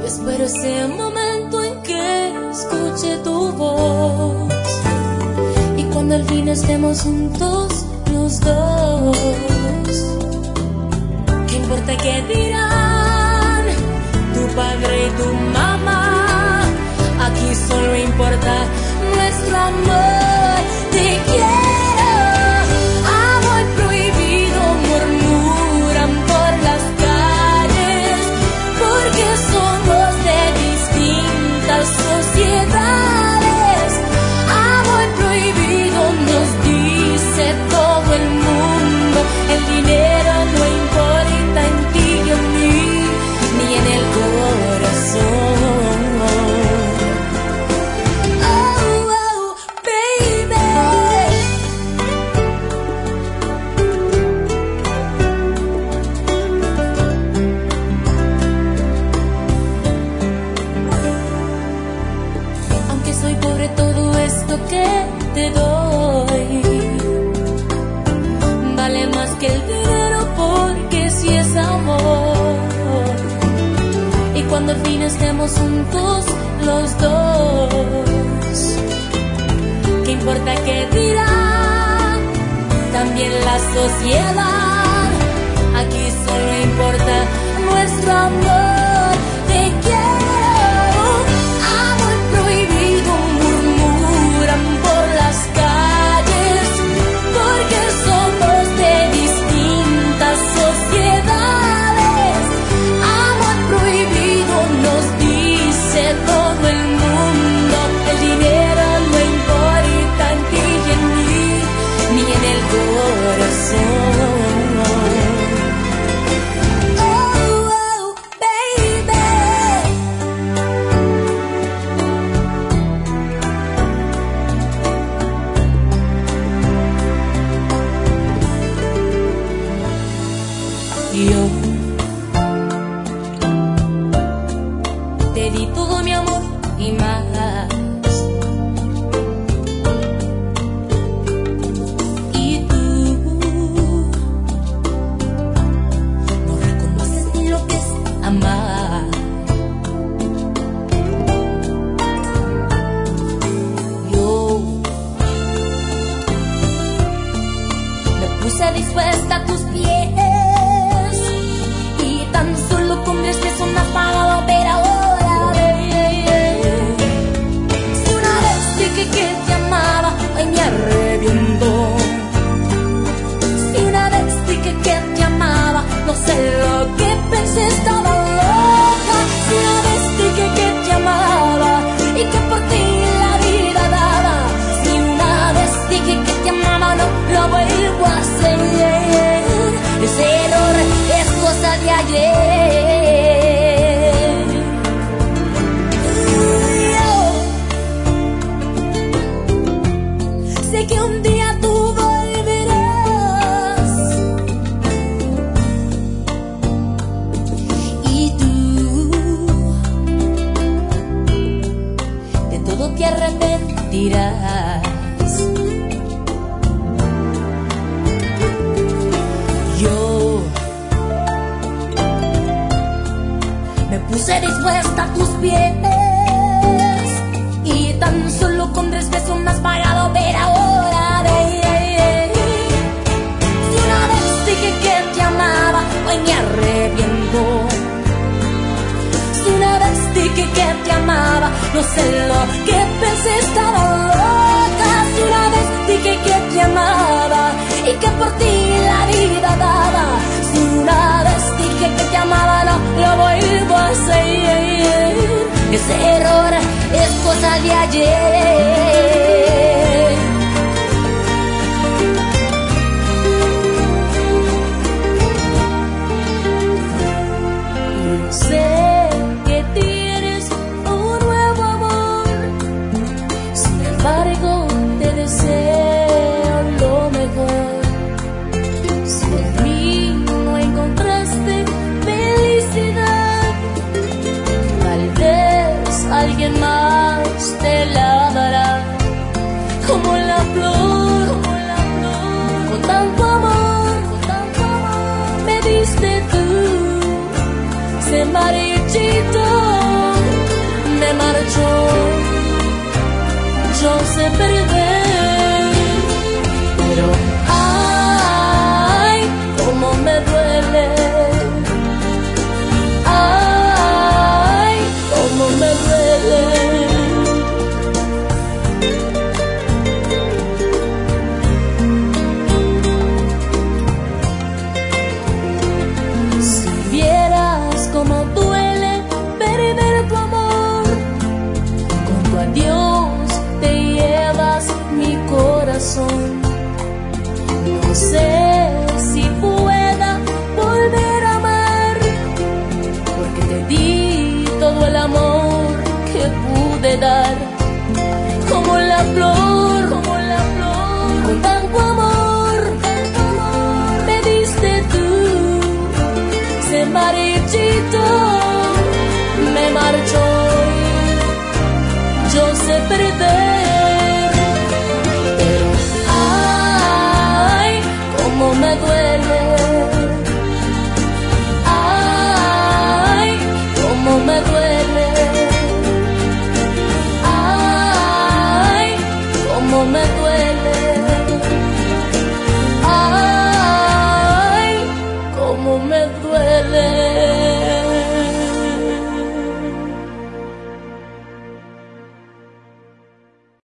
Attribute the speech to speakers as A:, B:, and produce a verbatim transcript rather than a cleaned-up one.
A: Espero ese momento en que escuche tu voz y cuando al fin estemos juntos los dos. ¿Qué importa qué dirán tu padre y tu mamá? Aquí solo importa nuestro amor. Te quiero, amor prohibido, murmuran por las calles, porque somos de distintas sociedades. Amor prohibido nos dice todo el mundo. El dinero no importa en ti y en mí, ni en el corazón. Que te doy vale más que el dinero, porque si es amor. Y cuando al fin estemos juntos los dos, ¿qué importa qué dirán también la sociedad? Aquí solo importa nuestro amor. Te quiero, amor prohibido, por las calles, porque somos de distintas sociedades. Amor prohibido nos dice todo el mundo. El dinero no importa en ti y en mí, ni en el corazón. Yo te di todo mi amor y más. Y tú no reconoces ni lo que es amar. Yo me puse dispuesta a tus pies. Tan solo con tres besos me has pagado, pero ahora ve. Si una vez dije que te amaba, hoy me arrepiento. Si una vez dije que te amaba, no sé lo que pensé, estaba loca. Si una vez dije que te amaba y que por ti la vida daba. Si una vez dije que te amaba, no lo vuelvo a hacer. Ese error es cosa de ayer. Yo sé que un día tú volverás y tú de todo te arrepentirás. Yo me puse dispuesta a tus pies y tan solo con tres besos me has pagado, pero ahora ve. Si una vez dije que te amaba, hoy me arrepiento. Si una vez dije que te amaba, no sé lo que pensé, estaba loca. Si una vez dije que te amaba y que por ti la vida daba. Si una vez dije que te amaba, no lo vuelvo a hacer. Ese error es cosa de ayer. Y sé que tienes un nuevo amor, sin embargo te deseo lo mejor. Si en mí no encontraste felicidad, tal vez alguien más te la dará. todo el amor que pude dar, como la flor